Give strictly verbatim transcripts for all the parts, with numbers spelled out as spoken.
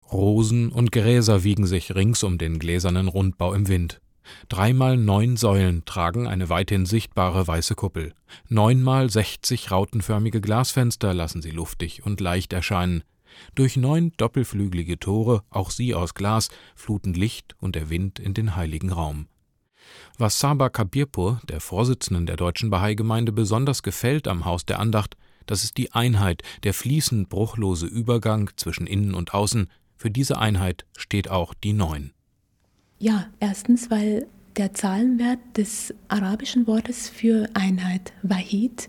Rosen und Gräser wiegen sich rings um den gläsernen Rundbau im Wind. Dreimal neun Säulen tragen eine weithin sichtbare weiße Kuppel. Neunmal sechzig rautenförmige Glasfenster lassen sie luftig und leicht erscheinen. Durch neun doppelflügelige Tore, auch sie aus Glas, fluten Licht und der Wind in den heiligen Raum. Was Saba Kabirpur, der Vorsitzenden der Deutschen Bahai-Gemeinde, besonders gefällt am Haus der Andacht, das ist die Einheit, der fließend bruchlose Übergang zwischen Innen und Außen. Für diese Einheit steht auch die Neun. Ja, erstens, weil der Zahlenwert des arabischen Wortes für Einheit, Wahid,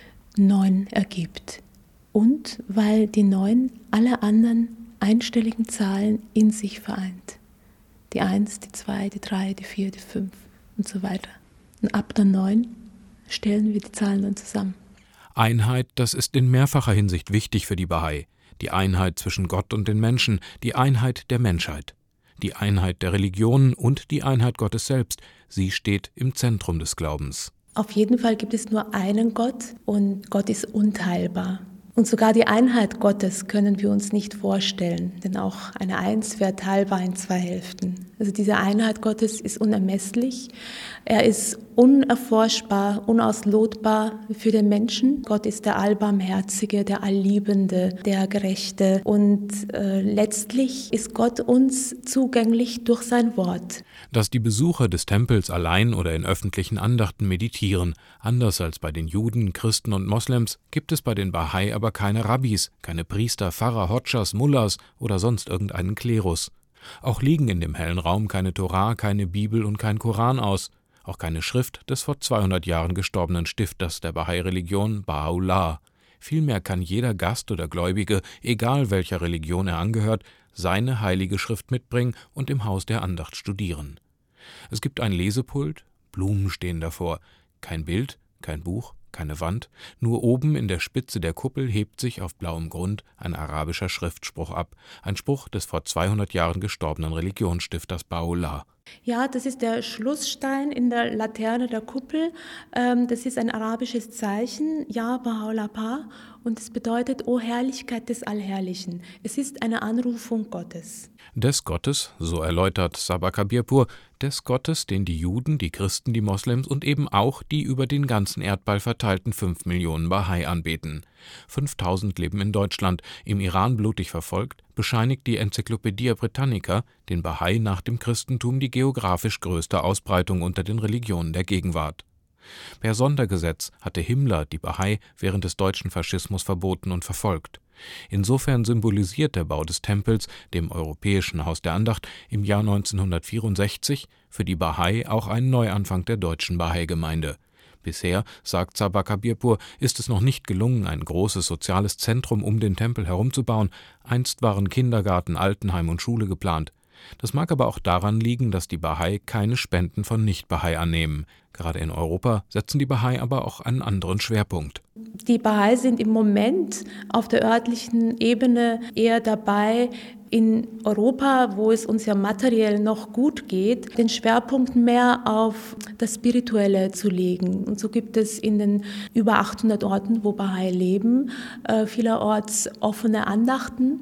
neun ergibt. Und weil die Neun alle anderen einstelligen Zahlen in sich vereint. Die Eins, die Zwei, die Drei, die Vier, die Fünf und so weiter. Und ab der Neun stellen wir die Zahlen dann zusammen. Einheit, das ist in mehrfacher Hinsicht wichtig für die Bahai. Die Einheit zwischen Gott und den Menschen, die Einheit der Menschheit. Die Einheit der Religionen und die Einheit Gottes selbst, sie steht im Zentrum des Glaubens. Auf jeden Fall gibt es nur einen Gott und Gott ist unteilbar. Und sogar die Einheit Gottes können wir uns nicht vorstellen, denn auch eine Eins wäre teilbar in zwei Hälften. Also diese Einheit Gottes ist unermesslich, er ist unerforschbar, unauslotbar für den Menschen. Gott ist der Allbarmherzige, der Allliebende, der Gerechte und äh, letztlich ist Gott uns zugänglich durch sein Wort. Dass die Besucher des Tempels allein oder in öffentlichen Andachten meditieren, anders als bei den Juden, Christen und Moslems, gibt es bei den Bahai aber keine Rabbis, keine Priester, Pfarrer, Hodschas, Mullahs oder sonst irgendeinen Klerus. Auch liegen in dem hellen Raum keine Tora, keine Bibel und kein Koran aus, auch keine Schrift des vor zweihundert Jahren gestorbenen Stifters der Bahai-Religion, Baha'u'llah. Vielmehr kann jeder Gast oder Gläubige, egal welcher Religion er angehört, seine heilige Schrift mitbringen und im Haus der Andacht studieren. Es gibt ein Lesepult, Blumen stehen davor, kein Bild, kein Buch, keine Wand, nur oben in der Spitze der Kuppel hebt sich auf blauem Grund ein arabischer Schriftspruch ab, ein Spruch des vor zweihundert Jahren gestorbenen Religionsstifters Baha'u'llah. Ja, das ist der Schlussstein in der Laterne der Kuppel. Das ist ein arabisches Zeichen, Ja Baha'u'llah, und es bedeutet, O Herrlichkeit des Allherrlichen. Es ist eine Anrufung Gottes. Des Gottes, so erläutert Saba Kabirpur, des Gottes, den die Juden, die Christen, die Moslems und eben auch die über den ganzen Erdball verteilten fünf Millionen Bahai anbeten. fünftausend leben in Deutschland, im Iran blutig verfolgt, bescheinigt die Encyclopaedia Britannica den Bahai nach dem Christentum die geografisch größte Ausbreitung unter den Religionen der Gegenwart. Per Sondergesetz hatte Himmler die Bahai während des deutschen Faschismus verboten und verfolgt. Insofern symbolisiert der Bau des Tempels, dem europäischen Haus der Andacht, im Jahr neunzehnhundertvierundsechzig für die Bahai auch einen Neuanfang der deutschen Bahai-Gemeinde. Bisher, sagt Saba Kabirpur, ist es noch nicht gelungen, ein großes soziales Zentrum um den Tempel herumzubauen. Einst waren Kindergarten, Altenheim und Schule geplant. Das mag aber auch daran liegen, dass die Bahai keine Spenden von Nicht-Bahai annehmen. Gerade in Europa setzen die Bahai aber auch einen anderen Schwerpunkt. Die Bahai sind im Moment auf der örtlichen Ebene eher dabei, in Europa, wo es uns ja materiell noch gut geht, den Schwerpunkt mehr auf das Spirituelle zu legen. Und so gibt es in den über achthundert Orten, wo Bahai leben, äh, vielerorts offene Andachten.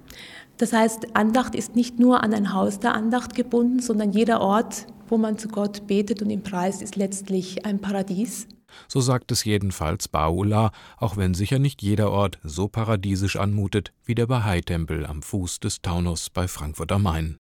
Das heißt, Andacht ist nicht nur an ein Haus der Andacht gebunden, sondern jeder Ort, wo man zu Gott betet und ihn preist, ist letztlich ein Paradies. So sagt es jedenfalls Baha'u'llah, auch wenn sicher nicht jeder Ort so paradiesisch anmutet wie der Bahai-Tempel am Fuß des Taunus bei Frankfurt am Main.